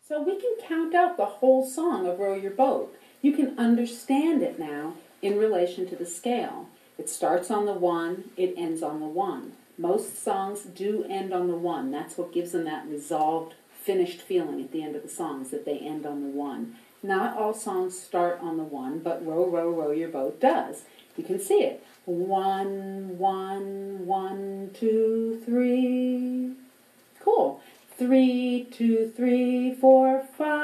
So we can count out the whole song of Row Your Boat. You can understand it now in relation to the scale. It starts on the 1, it ends on the 1. Most songs do end on the 1. That's what gives them that resolved, finished feeling at the end of the songs, that they end on the 1. Not all songs start on the 1, but Row, Row, Row Your Boat does. You can see it. 1, 1, 1, 2, 3. Cool. 3, 2, 3, 4,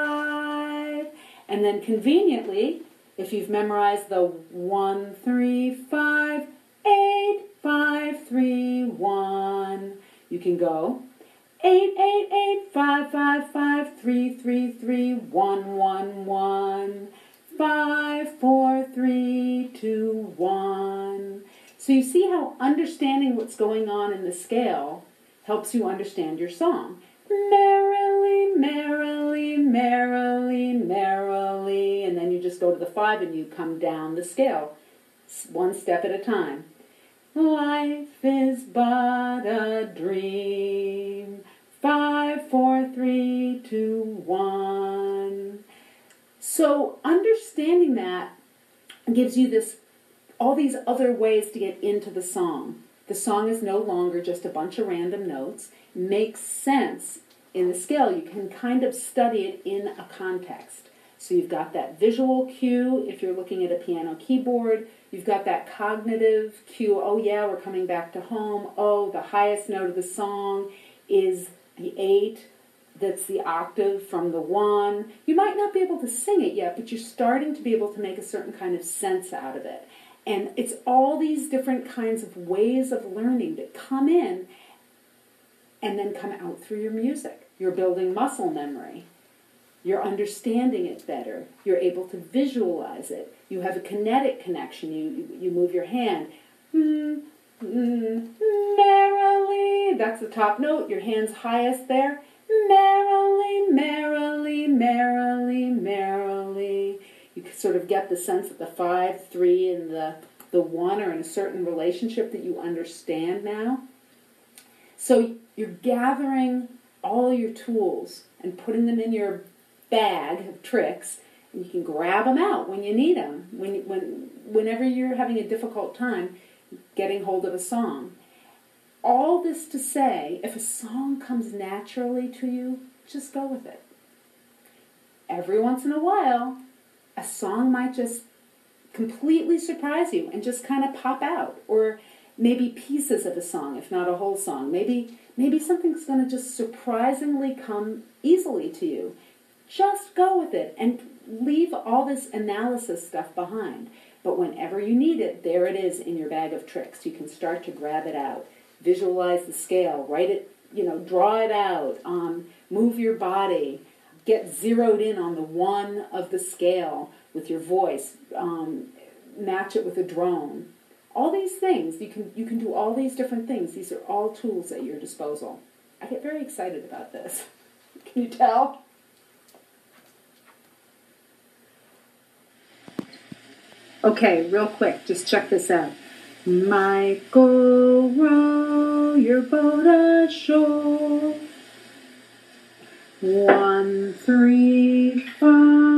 5. And then conveniently, if you've memorized the 1, 3, 5, 8, 5, 3, 1, you can go 8, 8, 8, 5, 5, 5, 3, 3, 3, 1, 1, 1, 5, 4, 3, 2, 1. So you see how understanding what's going on in the scale helps you understand your song. Merrily, merrily, merrily, merrily, and then you just go to the 5 and you come down the scale, one step at a time. Life is but a dream. 5, 4, 3, 2, 1. So understanding that gives you all these other ways to get into the song. The song is no longer just a bunch of random notes. It makes sense in the scale. You can kind of study it in a context. So you've got that visual cue if you're looking at a piano keyboard. You've got that cognitive cue. Oh yeah, we're coming back to home. Oh, the highest note of the song is the 8. That's the octave from the 1. You might not be able to sing it yet, but you're starting to be able to make a certain kind of sense out of it. And it's all these different kinds of ways of learning that come in and then come out through your music. You're building muscle memory. You're understanding it better. You're able to visualize it. You have a kinetic connection. You move your hand. Merrily. That's the top note. Your hand's highest there. Merrily, merrily, merrily, merrily. You can sort of get the sense that the 5, 3, and the 1 are in a certain relationship that you understand now. So you're gathering all your tools and putting them in your bag of tricks, and you can grab them out when you need them, whenever you're having a difficult time getting hold of a song. All this to say, if a song comes naturally to you, just go with it. Every once in a while, a song might just completely surprise you and just kind of pop out. Or maybe pieces of a song, if not a whole song. Maybe something's going to just surprisingly come easily to you. Just go with it and leave all this analysis stuff behind. But whenever you need it, there it is in your bag of tricks. You can start to grab it out. Visualize the scale. Write it, draw it out. Move your body. Get zeroed in on the 1 of the scale with your voice. Match it with a drone. All these things, you can do all these different things. These are all tools at your disposal. I get very excited about this. Can you tell? Okay, real quick, just check this out. Michael, row your boat ashore. 1, 3, 5.